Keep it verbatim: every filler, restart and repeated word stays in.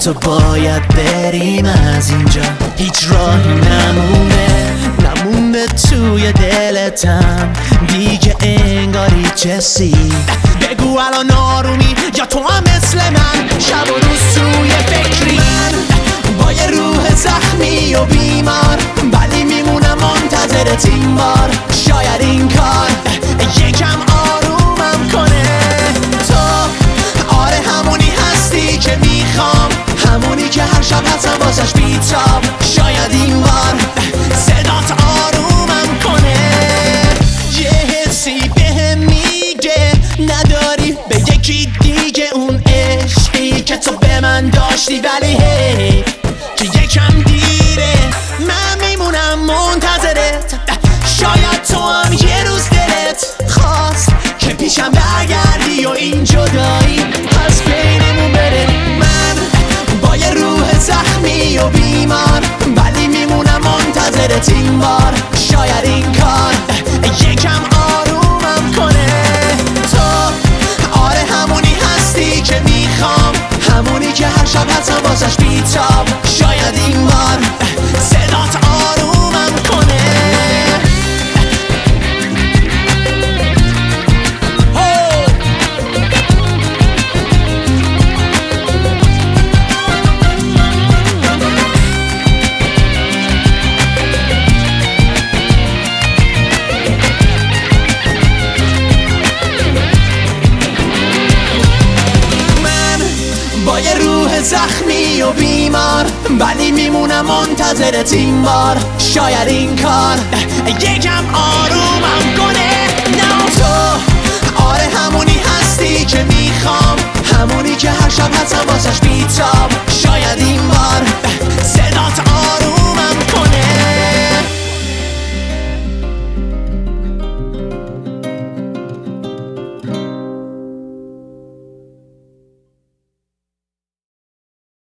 تو باید بریم از اینجا، هیچ راهی نمونه نمونده توی دلتم دیگه انگاری چسی. بگو الان آرومی یا تو هم مثل من شب و روز توی فکری؟ من با یه روح زخمی و بیمار ولی میمونم منتظرت این بار. شاید این کار یکم آرومم کنه. تو آره همونی هستی که میخوام، همونی که هر شب هستم واسش بیتاب. شاید این بار صدات آرومم کنه. یه حسی بهم میگه نداری به یکی دیگه اون عشقی که تو به من داشتی، ولی هی که یکم دیره من میمونم منتظرت. شاید تو هم یه روز دلت خواست که پیشم برگردی و این جدایی از بینمون بره. من با یه روح زخمی و بیمار ولی میمونم منتظرت این بار. شاید این کار یکم آرومم کنه. تو آره همونی هستی که میخوام، همونی که هر شب هستم واسش بیتاب. شاید این بار صدات آرومم کنه. با یه روح زخمی و بیمار ولی میمونم منتظرت این بار. شاید این کار یکم آرومم کنه.